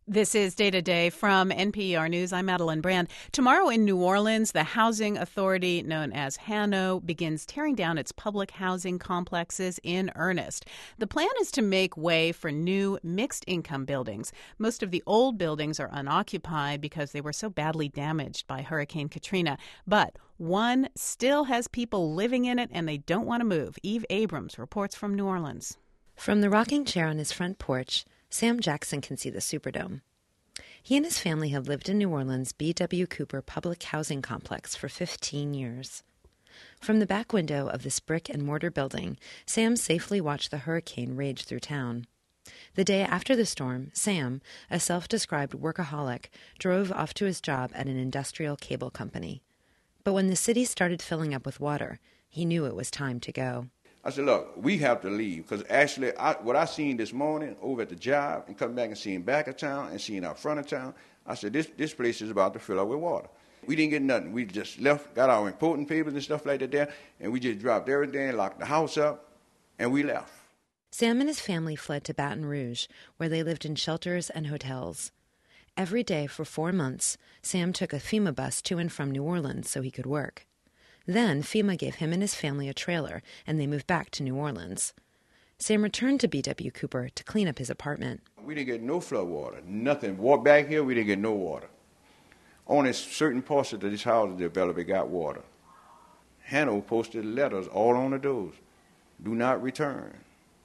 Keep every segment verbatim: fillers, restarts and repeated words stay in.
This is Day to Day from N P R News. I'm Madeline Brand. Tomorrow in New Orleans, the housing authority known as HANO begins tearing down its public housing complexes in earnest. The plan is to make way for new mixed-income buildings. Most of the old buildings are unoccupied because they were so badly damaged by Hurricane Katrina. But one still has people living in it, and they don't want to move. Eve Abrams reports from New Orleans. From the rocking chair on his front porch, Sam Jackson can see the Superdome. He and his family have lived in New Orleans' B W Cooper Public Housing Complex for fifteen years. From the back window of this brick and mortar building, Sam safely watched the hurricane rage through town. The day after the storm, Sam, a self-described workaholic, drove off to his job at an industrial cable company. But when the city started filling up with water, he knew it was time to go. I said, look, we have to leave, because actually I, what I seen this morning over at the job and coming back and seeing back of town and seeing out front of town, I said, this this place is about to fill up with water. We didn't get nothing. We just left, got our important papers and stuff like that there, and we just dropped everything, locked the house up, and we left. Sam and his family fled to Baton Rouge, where they lived in shelters and hotels. Every day for four months, Sam took a FEMA bus to and from New Orleans so he could work. Then FEMA gave him and his family a trailer, and they moved back to New Orleans. Sam returned to B W Cooper to clean up his apartment. We didn't get no flood water, nothing. Walked back here, we didn't get no water. Only certain parts of this house development got water. HANO posted letters all on the doors. Do not return.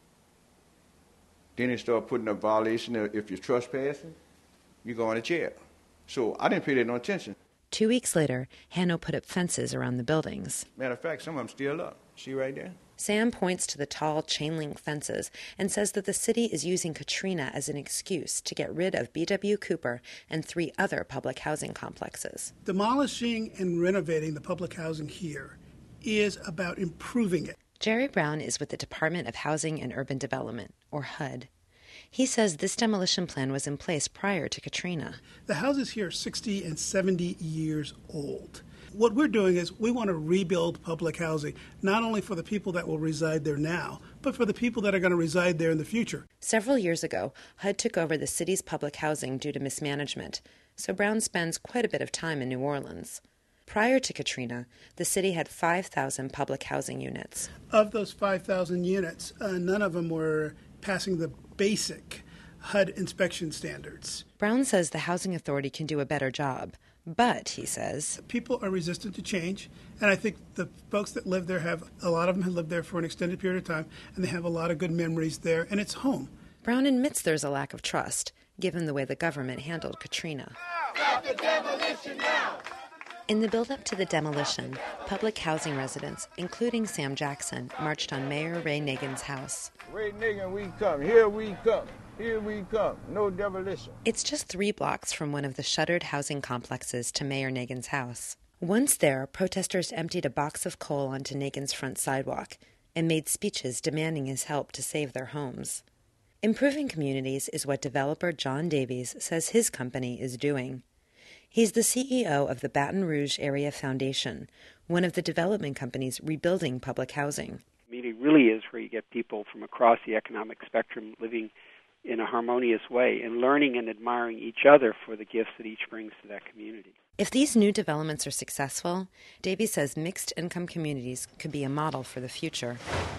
Then they started putting a violation of if you're trespassing, you're going to jail. So I didn't pay that no attention. Two weeks later, HANO put up fences around the buildings. Matter of fact, some of them still up. See right there? Sam points to the tall chain-link fences and says that the city is using Katrina as an excuse to get rid of B W Cooper and three other public housing complexes. Demolishing and renovating the public housing here is about improving it. Jerry Brown is with the Department of Housing and Urban Development, or H U D. He says this demolition plan was in place prior to Katrina. The houses here are sixty and seventy years old. What we're doing is we want to rebuild public housing, not only for the people that will reside there now, but for the people that are going to reside there in the future. Several years ago, H U D took over the city's public housing due to mismanagement, so Brown spends quite a bit of time in New Orleans. Prior to Katrina, the city had five thousand public housing units. Of those five thousand units, uh, none of them were passing the basic H U D inspection standards. Brown says the housing authority can do a better job, but, he says, people are resistant to change, and I think the folks that live there have, a lot of them have lived there for an extended period of time, and they have a lot of good memories there, and it's home. Brown admits there's a lack of trust, given the way the government handled Katrina. Stop the demolition now! In the build-up to the demolition, public housing residents, including Sam Jackson, marched on Mayor Ray Nagin's house. Ray Nagin, we come. Here we come. Here we come. No demolition. It's just three blocks from one of the shuttered housing complexes to Mayor Nagin's house. Once there, protesters emptied a box of coal onto Nagin's front sidewalk and made speeches demanding his help to save their homes. Improving communities is what developer John Davies says his company is doing. He's the C E O of the Baton Rouge Area Foundation, one of the development companies rebuilding public housing. Community really is where you get people from across the economic spectrum living in a harmonious way and learning and admiring each other for the gifts that each brings to that community. If these new developments are successful, Davies says mixed-income communities could be a model for the future.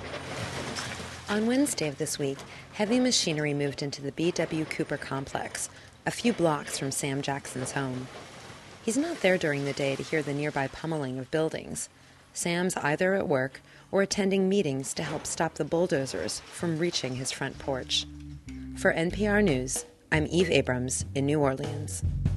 On Wednesday of this week, heavy machinery moved into the B W Cooper complex, a few blocks from Sam Jackson's home. He's not there during the day to hear the nearby pummeling of buildings. Sam's either at work or attending meetings to help stop the bulldozers from reaching his front porch. For N P R News, I'm Eve Abrams in New Orleans.